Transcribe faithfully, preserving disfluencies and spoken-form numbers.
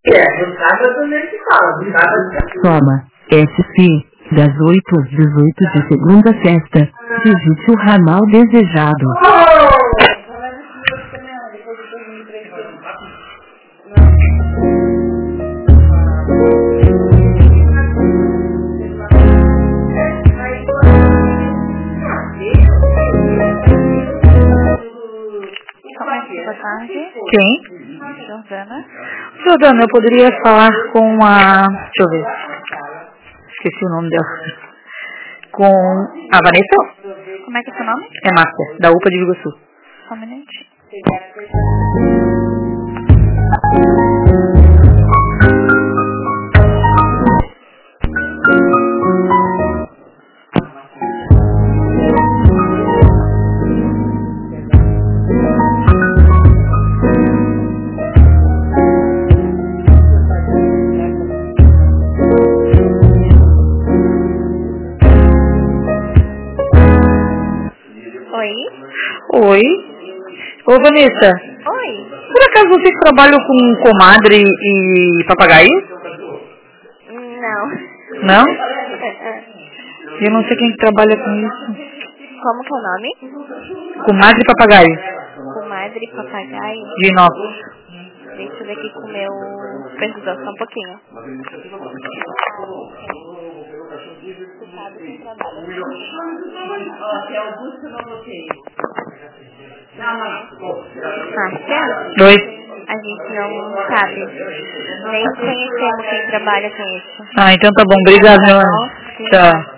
É, no sábado também se fala, no sábado. Toma, S C, das oito às dezoito de segunda a sexta, visite o ramal desejado. Boa tarde. Quem? Jordana. Jordana, eu poderia falar com a... Deixa eu ver. Esqueci o nome dela. Com a Vanessa? Como é que é seu nome? É Márcia, da U P A de Iguaçu. Só um minutinho. Oi? Oi. Ô, Vanessa. Oi. Por acaso vocês trabalham com comadre e papagaio? Não. Não? Eu não sei quem trabalha com isso. Como que é o nome? Comadre e papagaio. Comadre Papagaio. De Inópolis. Deixa eu ver aqui com o meu supervisor só um pouquinho. Márcia? Oi. A gente não sabe. Nem conhecemos quem trabalha com isso. Ah, então tá bom. Obrigado, meu anjo. Tchau.